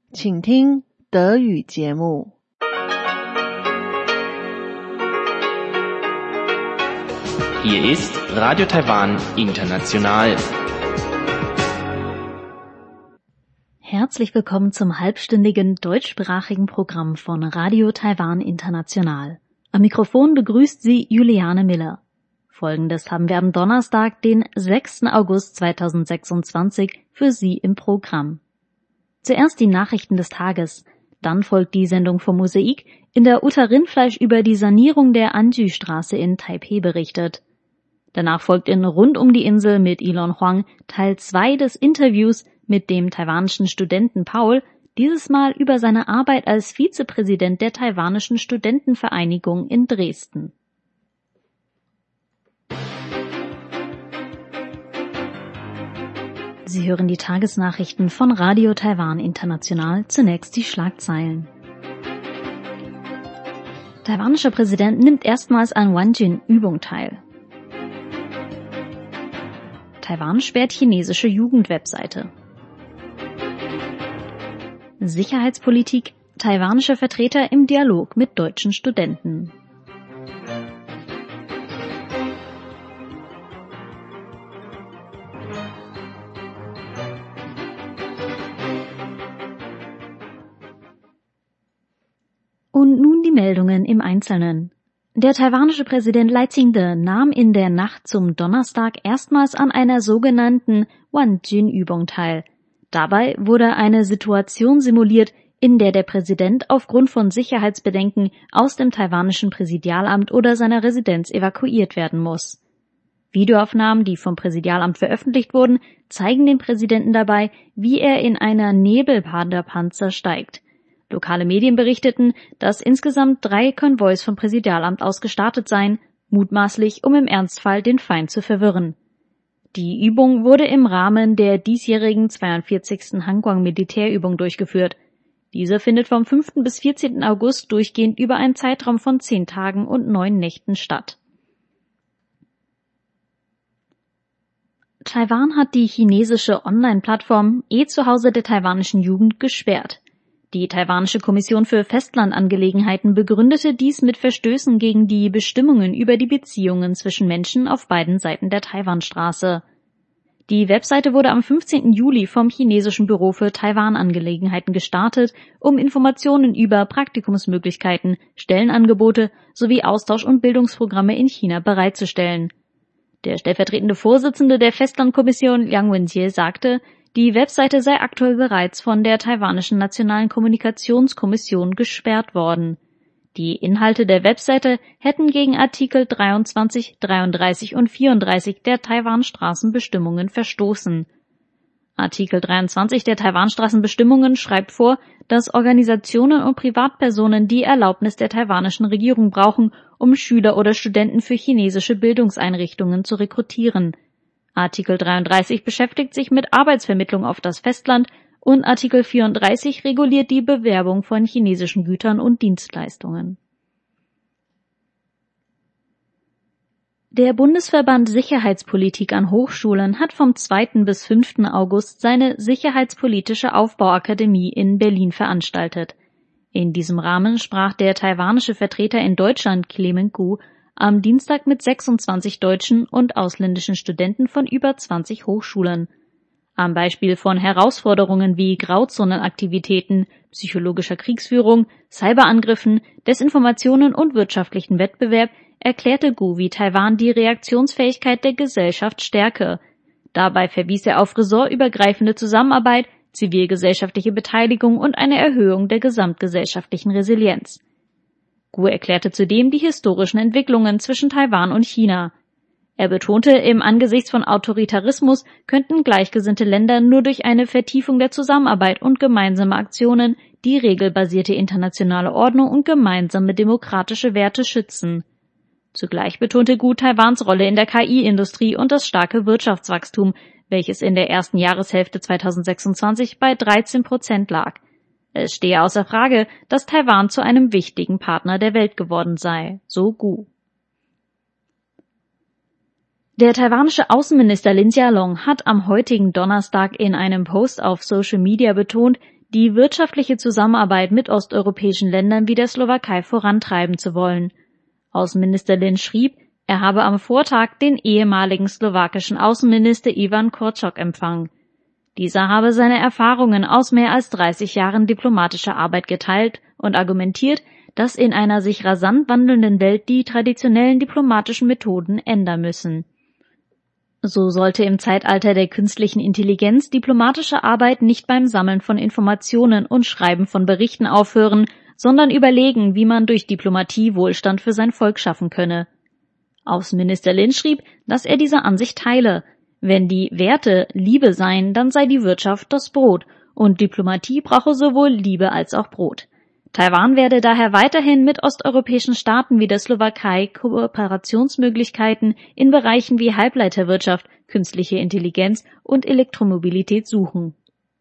请听德语节目。 Hier ist Radio Taiwan International. Herzlich willkommen zum halbstündigen deutschsprachigen Programm von Radio Taiwan International. Am Mikrofon begrüßt Sie Juliane Miller. Folgendes haben wir am Donnerstag, den 6. August 2026, für Sie im Programm. Zuerst die Nachrichten des Tages, dann folgt die Sendung vom Mosaik, in der Uta Rindfleisch über die Sanierung der Anju-Straße in Taipeh berichtet. Danach folgt in Rund um die Insel mit Elon Huang Teil 2 des Interviews mit dem taiwanischen Studenten Paul, dieses Mal über seine Arbeit als Vizepräsident der taiwanischen Studentenvereinigung in Dresden. Sie hören die Tagesnachrichten von Radio Taiwan International, zunächst die Schlagzeilen. Taiwanischer Präsident nimmt erstmals an Wanjin-Übung teil. Taiwan sperrt chinesische Jugendwebseite. Sicherheitspolitik, taiwanische Vertreter im Dialog mit deutschen Studenten. Und nun die Meldungen im Einzelnen. Der taiwanische Präsident Lai Ching-te nahm in der Nacht zum Donnerstag erstmals an einer sogenannten Wanjin-Übung teil. Dabei wurde eine Situation simuliert, in der der Präsident aufgrund von Sicherheitsbedenken aus dem taiwanischen Präsidialamt oder seiner Residenz evakuiert werden muss. Videoaufnahmen, die vom Präsidialamt veröffentlicht wurden, zeigen den Präsidenten dabei, wie er in einer Nebelpanzer steigt. Lokale Medien berichteten, dass insgesamt 3 Konvois vom Präsidialamt aus gestartet seien, mutmaßlich, um im Ernstfall den Feind zu verwirren. Die Übung wurde im Rahmen der diesjährigen 42. Hangguang-Militärübung durchgeführt. Diese findet vom 5. bis 14. August durchgehend über einen Zeitraum von 10 Tagen und 9 Nächten statt. Taiwan hat die chinesische Online-Plattform E-Zuhause der taiwanischen Jugend gesperrt. Die taiwanische Kommission für Festlandangelegenheiten begründete dies mit Verstößen gegen die Bestimmungen über die Beziehungen zwischen Menschen auf beiden Seiten der Taiwanstraße. Die Webseite wurde am 15. Juli vom chinesischen Büro für Taiwan-Angelegenheiten gestartet, um Informationen über Praktikumsmöglichkeiten, Stellenangebote sowie Austausch- und Bildungsprogramme in China bereitzustellen. Der stellvertretende Vorsitzende der Festlandkommission Liang Wenjie sagte, die Webseite sei aktuell bereits von der taiwanischen Nationalen Kommunikationskommission gesperrt worden. Die Inhalte der Webseite hätten gegen Artikel 23, 33 und 34 der Taiwanstraßenbestimmungen verstoßen. Artikel 23 der Taiwanstraßenbestimmungen schreibt vor, dass Organisationen und Privatpersonen die Erlaubnis der taiwanischen Regierung brauchen, um Schüler oder Studenten für chinesische Bildungseinrichtungen zu rekrutieren. Artikel 33 beschäftigt sich mit Arbeitsvermittlung auf das Festland und Artikel 34 reguliert die Bewerbung von chinesischen Gütern und Dienstleistungen. Der Bundesverband Sicherheitspolitik an Hochschulen hat vom 2. bis 5. August seine Sicherheitspolitische Aufbauakademie in Berlin veranstaltet. In diesem Rahmen sprach der taiwanische Vertreter in Deutschland Clement Gu am Dienstag mit 26 deutschen und ausländischen Studenten von über 20 Hochschulen. Am Beispiel von Herausforderungen wie Grauzonenaktivitäten, psychologischer Kriegsführung, Cyberangriffen, Desinformationen und wirtschaftlichen Wettbewerb erklärte Gu, wie Taiwan die Reaktionsfähigkeit der Gesellschaft stärke. Dabei verwies er auf ressortübergreifende Zusammenarbeit, zivilgesellschaftliche Beteiligung und eine Erhöhung der gesamtgesellschaftlichen Resilienz. Gu erklärte zudem die historischen Entwicklungen zwischen Taiwan und China. Er betonte, im Angesichts von Autoritarismus könnten gleichgesinnte Länder nur durch eine Vertiefung der Zusammenarbeit und gemeinsame Aktionen die regelbasierte internationale Ordnung und gemeinsame demokratische Werte schützen. Zugleich betonte Gu Taiwans Rolle in der KI-Industrie und das starke Wirtschaftswachstum, welches in der ersten Jahreshälfte 2026 bei 13% lag. Es stehe außer Frage, dass Taiwan zu einem wichtigen Partner der Welt geworden sei, so Gu. Der taiwanische Außenminister Lin Jialong hat am heutigen Donnerstag in einem Post auf Social Media betont, die wirtschaftliche Zusammenarbeit mit osteuropäischen Ländern wie der Slowakei vorantreiben zu wollen. Außenminister Lynch schrieb, er habe am Vortag den ehemaligen slowakischen Außenminister Ivan Korčok empfangen. Dieser habe seine Erfahrungen aus mehr als 30 Jahren diplomatischer Arbeit geteilt und argumentiert, dass in einer sich rasant wandelnden Welt die traditionellen diplomatischen Methoden ändern müssen. So sollte im Zeitalter der künstlichen Intelligenz diplomatische Arbeit nicht beim Sammeln von Informationen und Schreiben von Berichten aufhören, sondern überlegen, wie man durch Diplomatie Wohlstand für sein Volk schaffen könne. Außenminister Lynch schrieb, dass er diese Ansicht teile. Wenn die Werte Liebe seien, dann sei die Wirtschaft das Brot, und Diplomatie brauche sowohl Liebe als auch Brot. Taiwan werde daher weiterhin mit osteuropäischen Staaten wie der Slowakei Kooperationsmöglichkeiten in Bereichen wie Halbleiterwirtschaft, künstliche Intelligenz und Elektromobilität suchen.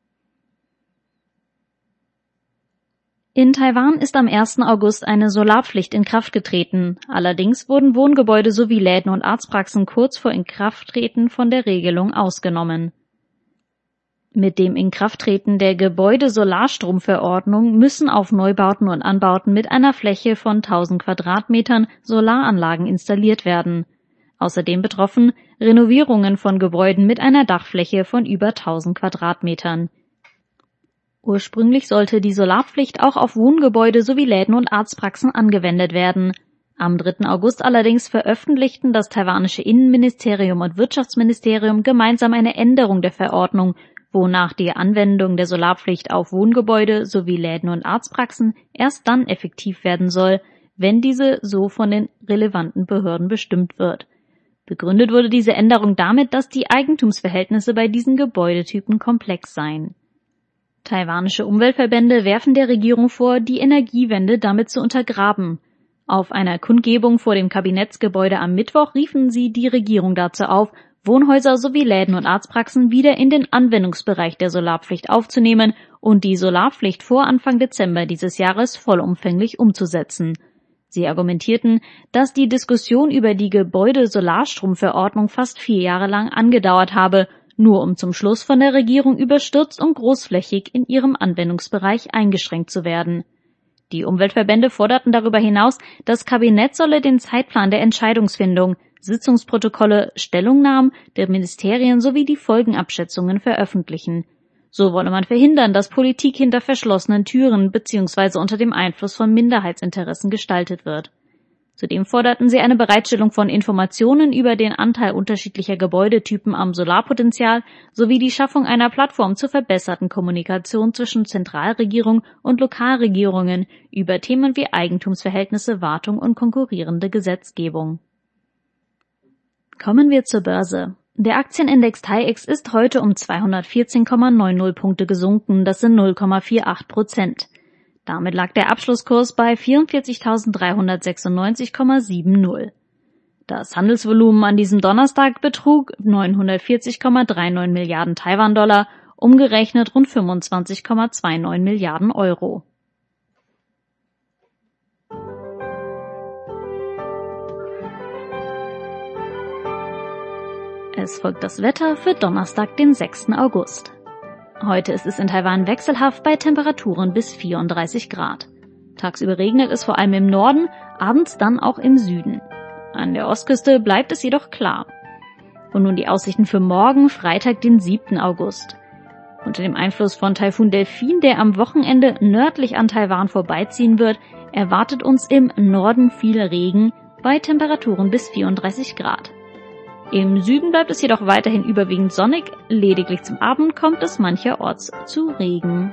In Taiwan ist am 1. August eine Solarpflicht in Kraft getreten. Allerdings wurden Wohngebäude sowie Läden und Arztpraxen kurz vor Inkrafttreten von der Regelung ausgenommen. Mit dem Inkrafttreten der Gebäude-Solarstromverordnung müssen auf Neubauten und Anbauten mit einer Fläche von 1000 Quadratmetern Solaranlagen installiert werden. Außerdem betroffen Renovierungen von Gebäuden mit einer Dachfläche von über 1000 Quadratmetern. Ursprünglich sollte die Solarpflicht auch auf Wohngebäude sowie Läden und Arztpraxen angewendet werden. Am 3. August allerdings veröffentlichten das taiwanische Innenministerium und Wirtschaftsministerium gemeinsam eine Änderung der Verordnung, wonach die Anwendung der Solarpflicht auf Wohngebäude sowie Läden und Arztpraxen erst dann effektiv werden soll, wenn diese so von den relevanten Behörden bestimmt wird. Begründet wurde diese Änderung damit, dass die Eigentumsverhältnisse bei diesen Gebäudetypen komplex seien. Taiwanische Umweltverbände werfen der Regierung vor, die Energiewende damit zu untergraben. Auf einer Kundgebung vor dem Kabinettsgebäude am Mittwoch riefen sie die Regierung dazu auf, Wohnhäuser sowie Läden und Arztpraxen wieder in den Anwendungsbereich der Solarpflicht aufzunehmen und die Solarpflicht vor Anfang Dezember dieses Jahres vollumfänglich umzusetzen. Sie argumentierten, dass die Diskussion über die Gebäude-Solarstromverordnung fast 4 Jahre lang angedauert habe, nur um zum Schluss von der Regierung überstürzt und großflächig in ihrem Anwendungsbereich eingeschränkt zu werden. Die Umweltverbände forderten darüber hinaus, das Kabinett solle den Zeitplan der Entscheidungsfindung, Sitzungsprotokolle, Stellungnahmen der Ministerien sowie die Folgenabschätzungen veröffentlichen. So wolle man verhindern, dass Politik hinter verschlossenen Türen bzw. unter dem Einfluss von Minderheitsinteressen gestaltet wird. Zudem forderten sie eine Bereitstellung von Informationen über den Anteil unterschiedlicher Gebäudetypen am Solarpotenzial sowie die Schaffung einer Plattform zur verbesserten Kommunikation zwischen Zentralregierung und Lokalregierungen über Themen wie Eigentumsverhältnisse, Wartung und konkurrierende Gesetzgebung. Kommen wir zur Börse. Der Aktienindex TAIEX ist heute um 214,90 Punkte gesunken, das sind 0,48%. Damit lag der Abschlusskurs bei 44.396,70. Das Handelsvolumen an diesem Donnerstag betrug 940,39 Milliarden Taiwan-Dollar, umgerechnet rund 25,29 Milliarden Euro. Es folgt das Wetter für Donnerstag, den 6. August. Heute ist es in Taiwan wechselhaft bei Temperaturen bis 34 Grad. Tagsüber regnet es vor allem im Norden, abends dann auch im Süden. An der Ostküste bleibt es jedoch klar. Und nun die Aussichten für morgen, Freitag, den 7. August. Unter dem Einfluss von Taifun Delphin, der am Wochenende nördlich an Taiwan vorbeiziehen wird, erwartet uns im Norden viel Regen bei Temperaturen bis 34 Grad. Im Süden bleibt es jedoch weiterhin überwiegend sonnig, lediglich zum Abend kommt es mancherorts zu Regen.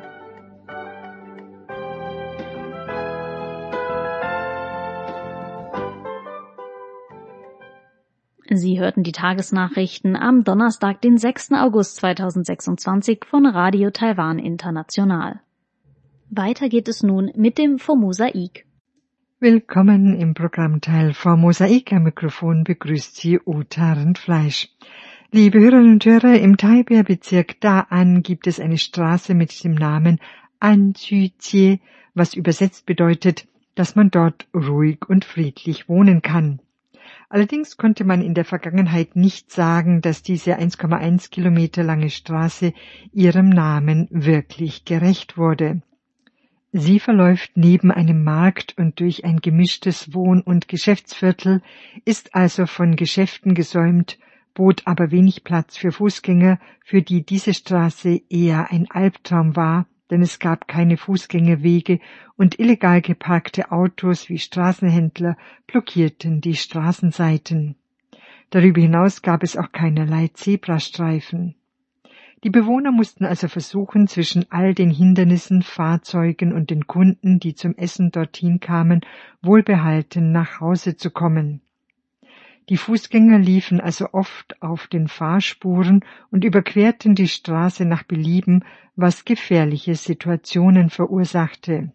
Sie hörten die Tagesnachrichten am Donnerstag, den 6. August 2026 von Radio Taiwan International. Weiter geht es nun mit dem Formosaik. Willkommen im Programmteil Formosaik. Am Mikrofon begrüßt Sie Uta Rindfleisch. Liebe Hörerinnen und Hörer, im Taipei-Bezirk Da'an gibt es eine Straße mit dem Namen Anzüjie, was übersetzt bedeutet, dass man dort ruhig und friedlich wohnen kann. Allerdings konnte man in der Vergangenheit nicht sagen, dass diese 1,1 Kilometer lange Straße ihrem Namen wirklich gerecht wurde. Sie verläuft neben einem Markt und durch ein gemischtes Wohn- und Geschäftsviertel, ist also von Geschäften gesäumt, bot aber wenig Platz für Fußgänger, für die diese Straße eher ein Albtraum war, denn es gab keine Fußgängerwege und illegal geparkte Autos wie Straßenhändler blockierten die Straßenseiten. Darüber hinaus gab es auch keinerlei Zebrastreifen. Die Bewohner mussten also versuchen, zwischen all den Hindernissen, Fahrzeugen und den Kunden, die zum Essen dorthin kamen, wohlbehalten nach Hause zu kommen. Die Fußgänger liefen also oft auf den Fahrspuren und überquerten die Straße nach Belieben, was gefährliche Situationen verursachte.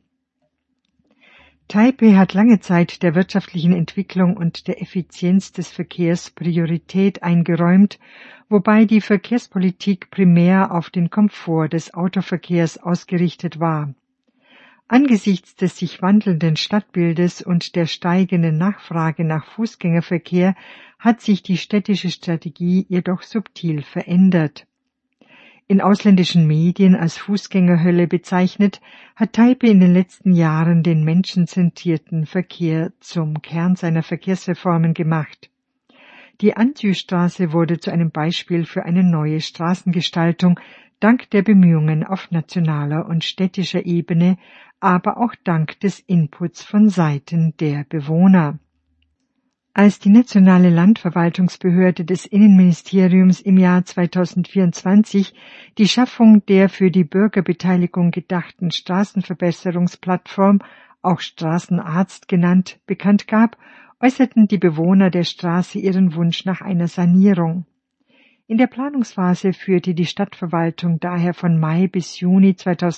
Taipeh hat lange Zeit der wirtschaftlichen Entwicklung und der Effizienz des Verkehrs Priorität eingeräumt, wobei die Verkehrspolitik primär auf den Komfort des Autoverkehrs ausgerichtet war. Angesichts des sich wandelnden Stadtbildes und der steigenden Nachfrage nach Fußgängerverkehr hat sich die städtische Strategie jedoch subtil verändert. In ausländischen Medien als Fußgängerhölle bezeichnet, hat Taipeh in den letzten Jahren den menschenzentrierten Verkehr zum Kern seiner Verkehrsreformen gemacht. Die Anzü-Straße wurde zu einem Beispiel für eine neue Straßengestaltung, dank der Bemühungen auf nationaler und städtischer Ebene, aber auch dank des Inputs von Seiten der Bewohner. Als die nationale Landverwaltungsbehörde des Innenministeriums im Jahr 2024 die Schaffung der für die Bürgerbeteiligung gedachten Straßenverbesserungsplattform, auch Straßenarzt genannt, bekannt gab, äußerten die Bewohner der Straße ihren Wunsch nach einer Sanierung. In der Planungsphase führte die Stadtverwaltung daher von Mai bis Juni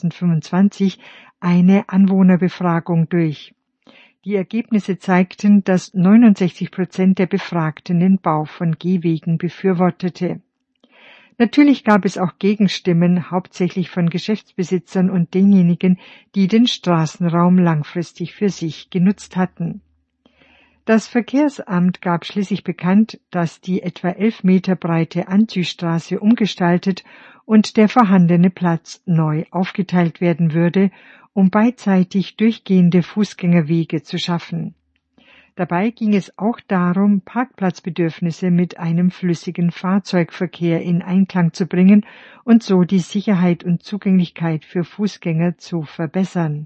2025 eine Anwohnerbefragung durch. Die Ergebnisse zeigten, dass 69% der Befragten den Bau von Gehwegen befürwortete. Natürlich gab es auch Gegenstimmen, hauptsächlich von Geschäftsbesitzern und denjenigen, die den Straßenraum langfristig für sich genutzt hatten. Das Verkehrsamt gab schließlich bekannt, dass die etwa 11 Meter breite Anzü-Straße umgestaltet und der vorhandene Platz neu aufgeteilt werden würde, um beidseitig durchgehende Fußgängerwege zu schaffen. Dabei ging es auch darum, Parkplatzbedürfnisse mit einem flüssigen Fahrzeugverkehr in Einklang zu bringen und so die Sicherheit und Zugänglichkeit für Fußgänger zu verbessern.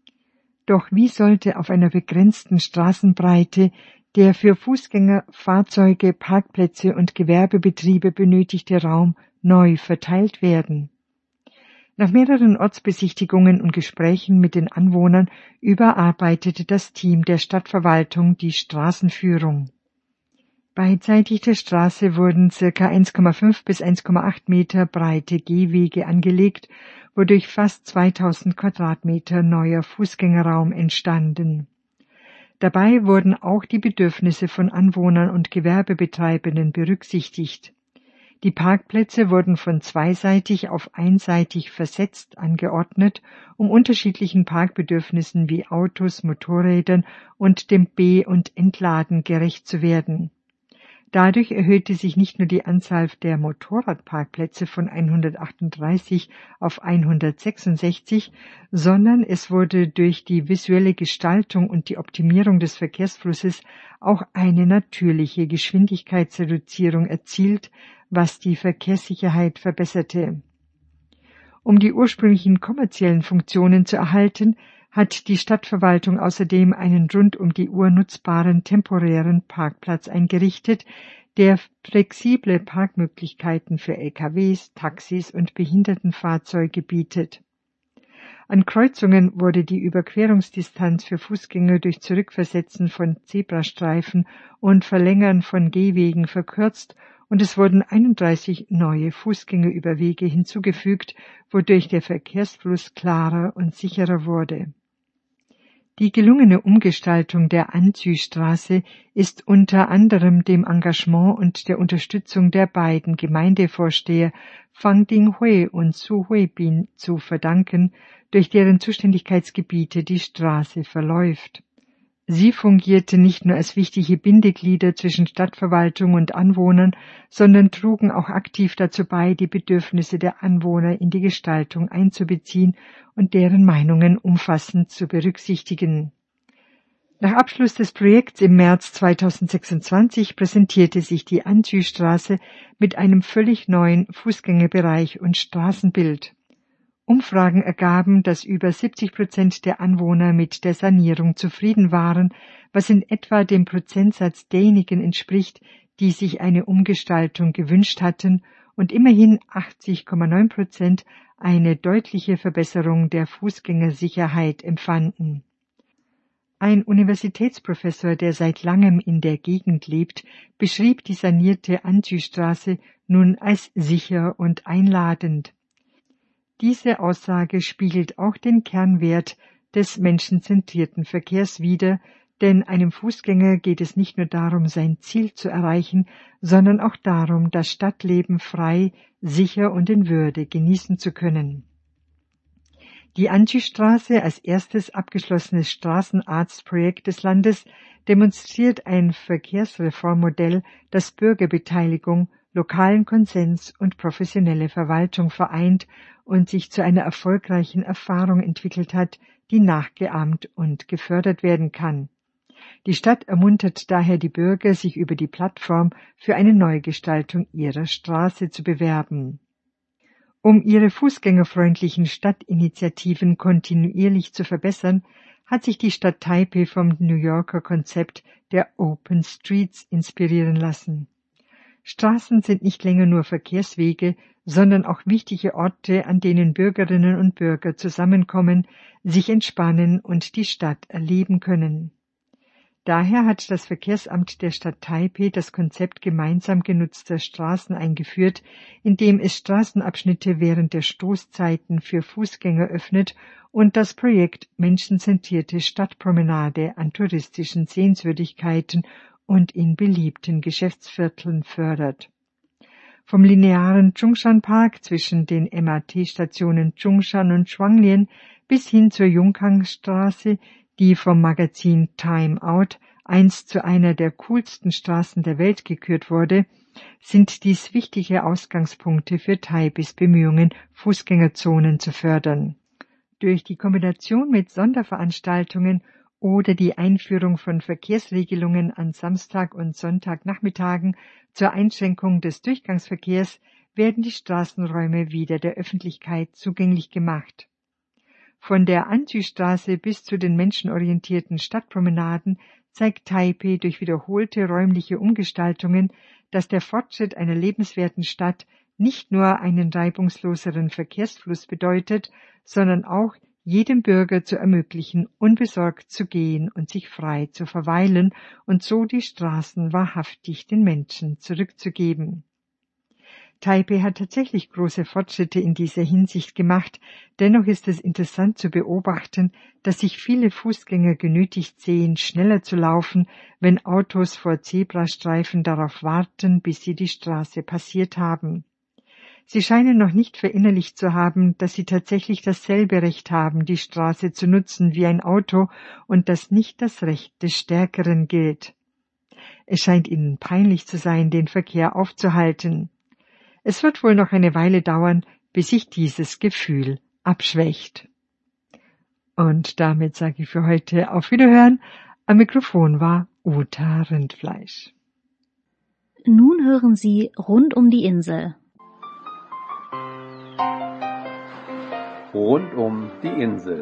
Doch wie sollte auf einer begrenzten Straßenbreite der für Fußgänger, Fahrzeuge, Parkplätze und Gewerbebetriebe benötigte Raum neu verteilt werden? Nach mehreren Ortsbesichtigungen und Gesprächen mit den Anwohnern überarbeitete das Team der Stadtverwaltung die Straßenführung. Beidseitig der Straße wurden ca. 1,5 bis 1,8 Meter breite Gehwege angelegt, wodurch fast 2000 Quadratmeter neuer Fußgängerraum entstanden. Dabei wurden auch die Bedürfnisse von Anwohnern und Gewerbebetreibenden berücksichtigt. Die Parkplätze wurden von zweiseitig auf einseitig versetzt angeordnet, um unterschiedlichen Parkbedürfnissen wie Autos, Motorrädern und dem Be- und Entladen gerecht zu werden. Dadurch erhöhte sich nicht nur die Anzahl der Motorradparkplätze von 138 auf 166, sondern es wurde durch die visuelle Gestaltung und die Optimierung des Verkehrsflusses auch eine natürliche Geschwindigkeitsreduzierung erzielt, was die Verkehrssicherheit verbesserte. Um die ursprünglichen kommerziellen Funktionen zu erhalten, hat die Stadtverwaltung außerdem einen rund um die Uhr nutzbaren temporären Parkplatz eingerichtet, der flexible Parkmöglichkeiten für LKWs, Taxis und Behindertenfahrzeuge bietet. An Kreuzungen wurde die Überquerungsdistanz für Fußgänger durch Zurückversetzen von Zebrastreifen und Verlängern von Gehwegen verkürzt und es wurden 31 neue Fußgängerüberwege hinzugefügt, wodurch der Verkehrsfluss klarer und sicherer wurde. Die gelungene Umgestaltung der Anzü-Straße ist unter anderem dem Engagement und der Unterstützung der beiden Gemeindevorsteher Fang Dinghui und Su Huibin zu verdanken, durch deren Zuständigkeitsgebiete die Straße verläuft. Sie fungierte nicht nur als wichtige Bindeglieder zwischen Stadtverwaltung und Anwohnern, sondern trugen auch aktiv dazu bei, die Bedürfnisse der Anwohner in die Gestaltung einzubeziehen und deren Meinungen umfassend zu berücksichtigen. Nach Abschluss des Projekts im März 2026 präsentierte sich die Anjou-Straße mit einem völlig neuen Fußgängerbereich und Straßenbild. Umfragen ergaben, dass über 70% der Anwohner mit der Sanierung zufrieden waren, was in etwa dem Prozentsatz derjenigen entspricht, die sich eine Umgestaltung gewünscht hatten, und immerhin 80,9% eine deutliche Verbesserung der Fußgängersicherheit empfanden. Ein Universitätsprofessor, der seit langem in der Gegend lebt, beschrieb die sanierte Anjou-Straße nun als sicher und einladend. Diese Aussage spiegelt auch den Kernwert des menschenzentrierten Verkehrs wider, denn einem Fußgänger geht es nicht nur darum, sein Ziel zu erreichen, sondern auch darum, das Stadtleben frei, sicher und in Würde genießen zu können. Die Anjou-Straße als erstes abgeschlossenes Straßenarztprojekt des Landes demonstriert ein Verkehrsreformmodell, das Bürgerbeteiligung, lokalen Konsens und professionelle Verwaltung vereint und sich zu einer erfolgreichen Erfahrung entwickelt hat, die nachgeahmt und gefördert werden kann. Die Stadt ermuntert daher die Bürger, sich über die Plattform für eine Neugestaltung ihrer Straße zu bewerben. Um ihre fußgängerfreundlichen Stadtinitiativen kontinuierlich zu verbessern, hat sich die Stadt Taipeh vom New Yorker Konzept der Open Streets inspirieren lassen. Straßen sind nicht länger nur Verkehrswege, sondern auch wichtige Orte, an denen Bürgerinnen und Bürger zusammenkommen, sich entspannen und die Stadt erleben können. Daher hat das Verkehrsamt der Stadt Taipeh das Konzept gemeinsam genutzter Straßen eingeführt, indem es Straßenabschnitte während der Stoßzeiten für Fußgänger öffnet und das Projekt Menschenzentrierte Stadtpromenade an touristischen Sehenswürdigkeiten und in beliebten Geschäftsvierteln fördert. Vom linearen Zhongshan Park zwischen den MRT-Stationen Zhongshan und Shuanglian bis hin zur Yongkang-Straße, die vom Magazin Time Out einst zu einer der coolsten Straßen der Welt gekürt wurde, sind dies wichtige Ausgangspunkte für Taipehs Bemühungen, Fußgängerzonen zu fördern. Durch die Kombination mit Sonderveranstaltungen oder die Einführung von Verkehrsregelungen an Samstag- und Sonntagnachmittagen zur Einschränkung des Durchgangsverkehrs werden die Straßenräume wieder der Öffentlichkeit zugänglich gemacht. Von der Anjou-Straße bis zu den menschenorientierten Stadtpromenaden zeigt Taipeh durch wiederholte räumliche Umgestaltungen, dass der Fortschritt einer lebenswerten Stadt nicht nur einen reibungsloseren Verkehrsfluss bedeutet, sondern auch jedem Bürger zu ermöglichen, unbesorgt zu gehen und sich frei zu verweilen und so die Straßen wahrhaftig den Menschen zurückzugeben. Taipeh hat tatsächlich große Fortschritte in dieser Hinsicht gemacht, dennoch ist es interessant zu beobachten, dass sich viele Fußgänger genötigt sehen, schneller zu laufen, wenn Autos vor Zebrastreifen darauf warten, bis sie die Straße passiert haben. Sie scheinen noch nicht verinnerlicht zu haben, dass sie tatsächlich dasselbe Recht haben, die Straße zu nutzen wie ein Auto und dass nicht das Recht des Stärkeren gilt. Es scheint ihnen peinlich zu sein, den Verkehr aufzuhalten. Es wird wohl noch eine Weile dauern, bis sich dieses Gefühl abschwächt. Und damit sage ich für heute auf Wiederhören. Am Mikrofon war Uta Rindfleisch. Nun hören Sie Rund um die Insel. Rund um die Insel.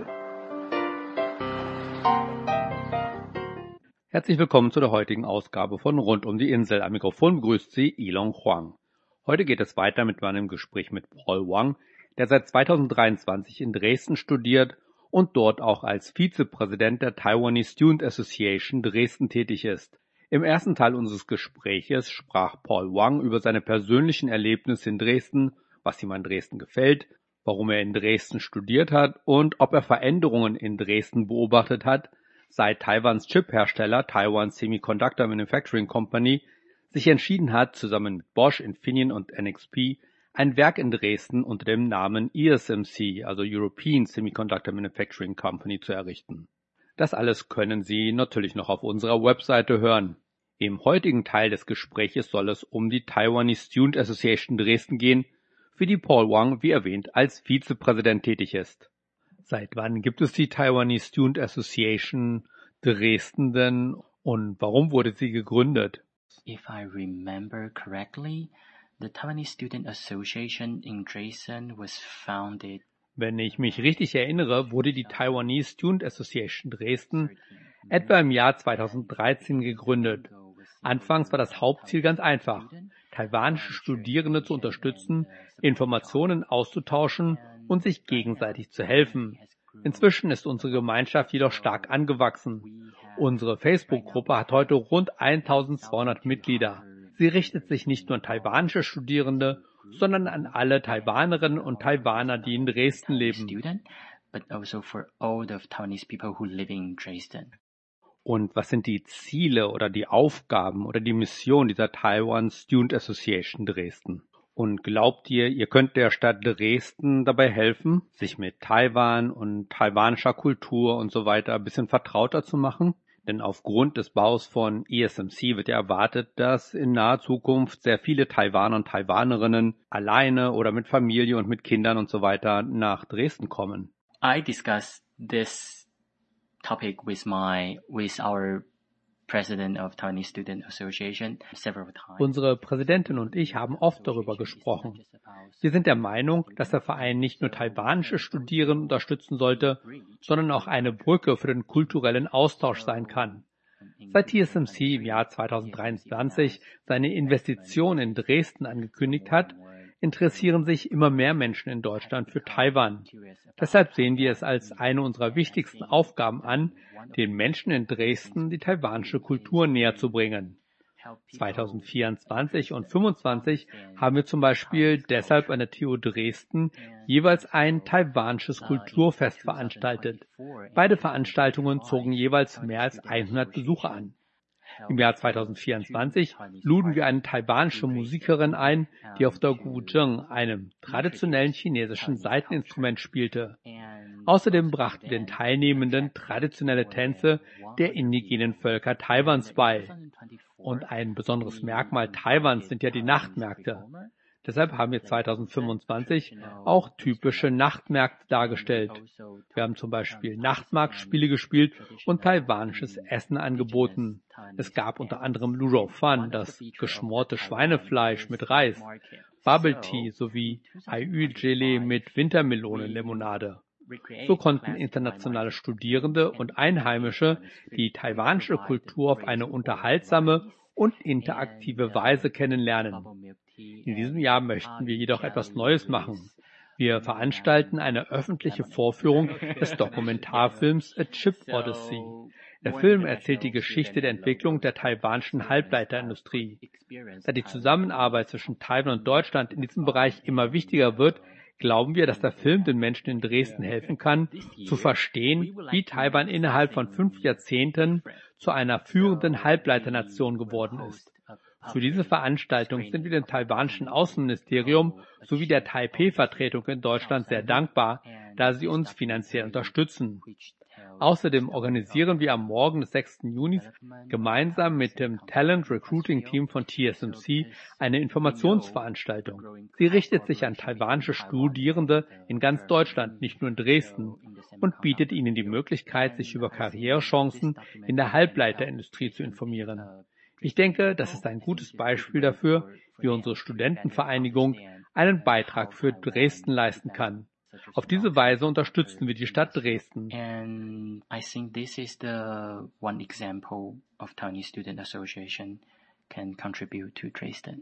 Herzlich willkommen zu der heutigen Ausgabe von Rund um die Insel. Am Mikrofon begrüßt Sie Yilong Huang. Heute geht es weiter mit meinem Gespräch mit Paul Wang, der seit 2023 in Dresden studiert und dort auch als Vizepräsident der Taiwanese Student Association Dresden tätig ist. Im ersten Teil unseres Gespräches sprach Paul Wang über seine persönlichen Erlebnisse in Dresden, was ihm an Dresden gefällt, warum er in Dresden studiert hat und ob er Veränderungen in Dresden beobachtet hat, seit Taiwans Chiphersteller Taiwan Semiconductor Manufacturing Company sich entschieden hat, zusammen mit Bosch, Infineon und NXP ein Werk in Dresden unter dem Namen ESMC, also European Semiconductor Manufacturing Company, zu errichten. Das alles können Sie natürlich noch auf unserer Webseite hören. Im heutigen Teil des Gespräches soll es um die Taiwanese Student Association Dresden gehen, für die Paul Wang, wie erwähnt, als Vizepräsident tätig ist. Seit wann gibt es die Taiwanese Student Association Dresden denn und warum wurde sie gegründet? If I remember correctly, the Taiwanese Student Association in Dresden was founded. Wenn ich mich richtig erinnere, wurde die Taiwanese Student Association Dresden etwa im Jahr 2013 gegründet. Anfangs war das Hauptziel ganz einfach, taiwanische Studierende zu unterstützen, Informationen auszutauschen und sich gegenseitig zu helfen. Inzwischen ist unsere Gemeinschaft jedoch stark angewachsen. Unsere Facebook-Gruppe hat heute rund 1200 Mitglieder. Sie richtet sich nicht nur an taiwanische Studierende, sondern an alle Taiwanerinnen und Taiwaner, die in Dresden leben. Und was sind die Ziele oder die Aufgaben oder die Mission dieser Taiwan Student Association Dresden? Und glaubt ihr, ihr könnt der Stadt Dresden dabei helfen, sich mit Taiwan und taiwanischer Kultur und so weiter ein bisschen vertrauter zu machen? Denn aufgrund des Baus von ESMC wird ja erwartet, dass in naher Zukunft sehr viele Taiwaner und Taiwanerinnen alleine oder mit Familie und mit Kindern und so weiter nach Dresden kommen. I discussed this topic with our President of Taiwanese Student Association several times. Unsere Präsidentin und ich haben oft darüber gesprochen. Wir sind der Meinung, dass der Verein nicht nur taiwanische Studierende unterstützen sollte, sondern auch eine Brücke für den kulturellen Austausch sein kann. Seit TSMC im Jahr 2023 seine Investition in Dresden angekündigt hat, interessieren sich immer mehr Menschen in Deutschland für Taiwan. Deshalb sehen wir es als eine unserer wichtigsten Aufgaben an, den Menschen in Dresden die taiwanische Kultur näher zu bringen. 2024 und 2025 haben wir zum Beispiel deshalb an der TU Dresden jeweils ein taiwanisches Kulturfest veranstaltet. Beide Veranstaltungen zogen jeweils mehr als 100 Besucher an. Im Jahr 2024 luden wir eine taiwanische Musikerin ein, die auf der guzheng, einem traditionellen chinesischen Saiteninstrument, spielte. Außerdem brachten wir den Teilnehmenden traditionelle Tänze der indigenen Völker Taiwans bei. Und ein besonderes Merkmal Taiwans sind ja die Nachtmärkte. Deshalb haben wir 2025 auch typische Nachtmärkte dargestellt. Wir haben zum Beispiel Nachtmarktspiele gespielt und taiwanisches Essen angeboten. Es gab unter anderem Luzhou Fan, das geschmorte Schweinefleisch mit Reis, Bubble Tea sowie Ai Gelee mit Wintermelonenlimonade. So konnten internationale Studierende und Einheimische die taiwanische Kultur auf eine unterhaltsame und interaktive Weise kennenlernen. In diesem Jahr möchten wir jedoch etwas Neues machen. Wir veranstalten eine öffentliche Vorführung des Dokumentarfilms A Chip Odyssey. Der Film erzählt die Geschichte der Entwicklung der taiwanischen Halbleiterindustrie. Da die Zusammenarbeit zwischen Taiwan und Deutschland in diesem Bereich immer wichtiger wird, glauben wir, dass der Film den Menschen in Dresden helfen kann, zu verstehen, wie Taiwan innerhalb von 5 Jahrzehnten zu einer führenden Halbleiternation geworden ist. Für diese Veranstaltung sind wir dem taiwanischen Außenministerium sowie der Taipei-Vertretung in Deutschland sehr dankbar, da sie uns finanziell unterstützen. Außerdem organisieren wir am Morgen des 6. Juni gemeinsam mit dem Talent Recruiting Team von TSMC eine Informationsveranstaltung. Sie richtet sich an taiwanische Studierende in ganz Deutschland, nicht nur in Dresden, und bietet ihnen die Möglichkeit, sich über Karrierechancen in der Halbleiterindustrie zu informieren. Ich denke, das ist ein gutes Beispiel dafür, wie unsere Studentenvereinigung einen Beitrag für Dresden leisten kann. Auf diese Weise unterstützen wir die Stadt Dresden. And I think this is the one example of Taiwanese Student Association can contribute to Dresden.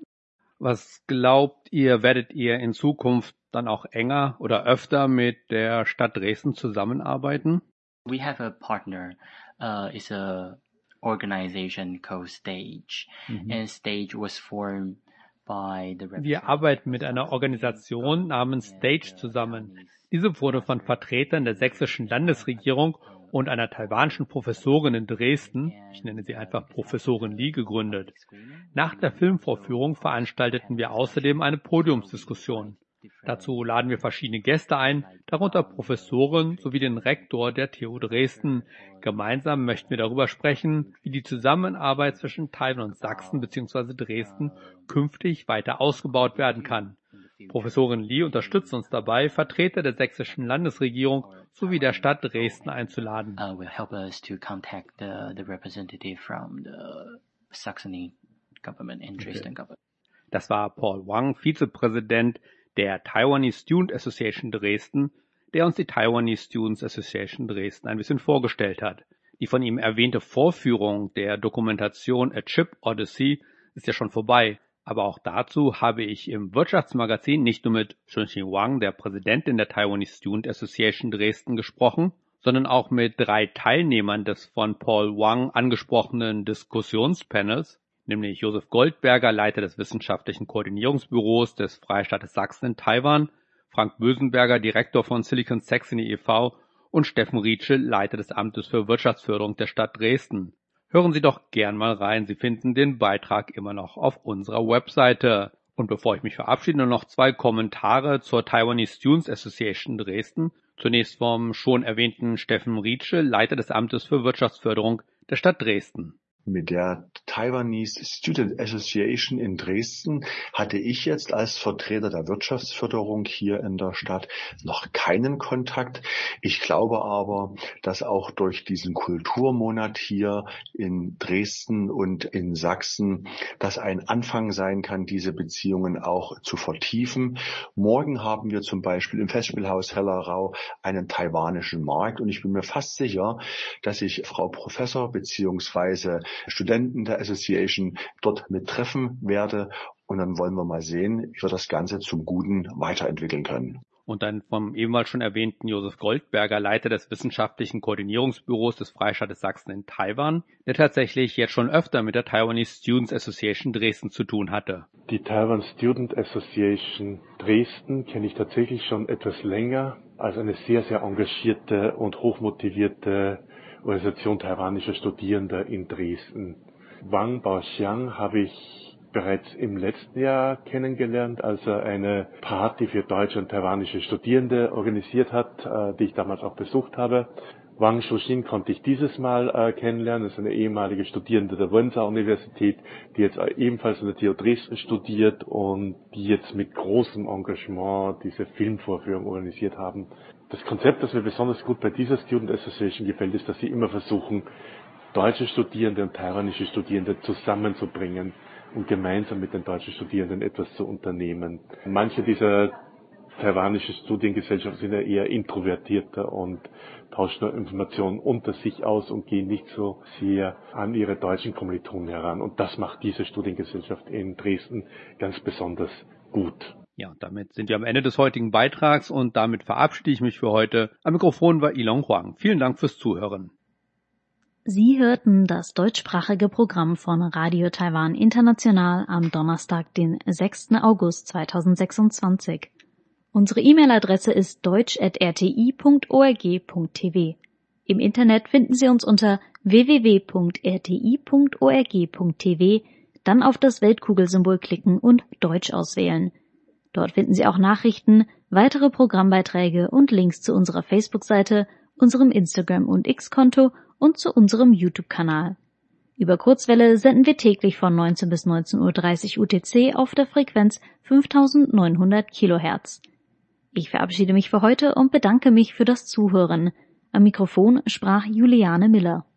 Was glaubt ihr, werdet ihr in Zukunft dann auch enger oder öfter mit der Stadt Dresden zusammenarbeiten? We have a partner, it's a organization called Stage, and Stage was formed by the Wir arbeiten mit einer Organisation namens Stage zusammen. Diese wurde von Vertretern der sächsischen Landesregierung und einer taiwanischen Professorin in Dresden, ich nenne sie einfach Professorin Li, gegründet. Nach der Filmvorführung veranstalteten wir außerdem eine Podiumsdiskussion. Dazu laden wir verschiedene Gäste ein, darunter Professoren sowie den Rektor der TU Dresden. Gemeinsam möchten wir darüber sprechen, wie die Zusammenarbeit zwischen Taiwan und Sachsen bzw. Dresden künftig weiter ausgebaut werden kann. Professorin Li unterstützt uns dabei, Vertreter der sächsischen Landesregierung sowie der Stadt Dresden einzuladen. Will help us to contact the representative from the Saxony government and Dresden government. Das war Paul Wang, Vizepräsident der Taiwanese Student Association Dresden, der uns die Taiwanese Students Association Dresden ein bisschen vorgestellt hat. Die von ihm erwähnte Vorführung der Dokumentation A Chip Odyssey ist ja schon vorbei. Aber auch dazu habe ich im Wirtschaftsmagazin nicht nur mit Chun-Xin Wang, der Präsidentin der Taiwanese Student Association Dresden, gesprochen, sondern auch mit 3 Teilnehmern des von Paul Wang angesprochenen Diskussionspanels, nämlich Josef Goldberger, Leiter des Wissenschaftlichen Koordinierungsbüros des Freistaates Sachsen in Taiwan, Frank Bösenberger, Direktor von Silicon Saxony e.V. und Steffen Rietsche, Leiter des Amtes für Wirtschaftsförderung der Stadt Dresden. Hören Sie doch gern mal rein, Sie finden den Beitrag immer noch auf unserer Webseite. Und bevor ich mich verabschiede, nur noch 2 Kommentare zur Taiwanese Students Association Dresden. Zunächst vom schon erwähnten Steffen Rietsche, Leiter des Amtes für Wirtschaftsförderung der Stadt Dresden. Mit der Taiwanese Student Association in Dresden hatte ich jetzt als Vertreter der Wirtschaftsförderung hier in der Stadt noch keinen Kontakt. Ich glaube aber, dass auch durch diesen Kulturmonat hier in Dresden und in Sachsen das ein Anfang sein kann, diese Beziehungen auch zu vertiefen. Morgen haben wir zum Beispiel im Festspielhaus Hellerau einen taiwanischen Markt und ich bin mir fast sicher, dass ich Frau Professor bzw. Studenten der Association dort mit treffen werde und dann wollen wir mal sehen, wie wir das Ganze zum Guten weiterentwickeln können. Und dann vom ebenfalls schon erwähnten Josef Goldberger, Leiter des Wissenschaftlichen Koordinierungsbüros des Freistaates Sachsen in Taiwan, der tatsächlich jetzt schon öfter mit der Taiwanese Students Association Dresden zu tun hatte. Die Taiwan Student Association Dresden kenne ich tatsächlich schon etwas länger als eine sehr, sehr engagierte und hochmotivierte Organisation taiwanischer Studierender in Dresden. Wang Baoxiang habe ich bereits im letzten Jahr kennengelernt, als er eine Party für deutsche und taiwanische Studierende organisiert hat, die ich damals auch besucht habe. Wang Shuxin konnte ich dieses Mal kennenlernen. Das ist eine ehemalige Studierende der Wenzhou-Universität, die jetzt ebenfalls an der TU Dresden studiert und die jetzt mit großem Engagement diese Filmvorführung organisiert haben. Das Konzept, das mir besonders gut bei dieser Student Association gefällt, ist, dass sie immer versuchen, deutsche Studierende und taiwanische Studierende zusammenzubringen und gemeinsam mit den deutschen Studierenden etwas zu unternehmen. Manche dieser taiwanischen Studiengesellschaften sind ja eher introvertierter und tauschen nur Informationen unter sich aus und gehen nicht so sehr an ihre deutschen Kommilitonen heran. Und das macht diese Studiengesellschaft in Dresden ganz besonders gut. Ja, damit sind wir am Ende des heutigen Beitrags und damit verabschiede ich mich für heute. Am Mikrofon war Ilon Huang. Vielen Dank fürs Zuhören. Sie hörten das deutschsprachige Programm von Radio Taiwan International am Donnerstag, den 6. August 2026. Unsere E-Mail-Adresse ist deutsch@rti.org.tv. Im Internet finden Sie uns unter www.rti.org.tv, dann auf das Weltkugelsymbol klicken und Deutsch auswählen. Dort finden Sie auch Nachrichten, weitere Programmbeiträge und Links zu unserer Facebook-Seite, unserem Instagram- und X-Konto und zu unserem YouTube-Kanal. Über Kurzwelle senden wir täglich von 19 bis 19:30 Uhr UTC auf der Frequenz 5900 kHz. Ich verabschiede mich für heute und bedanke mich für das Zuhören. Am Mikrofon sprach Juliane Miller.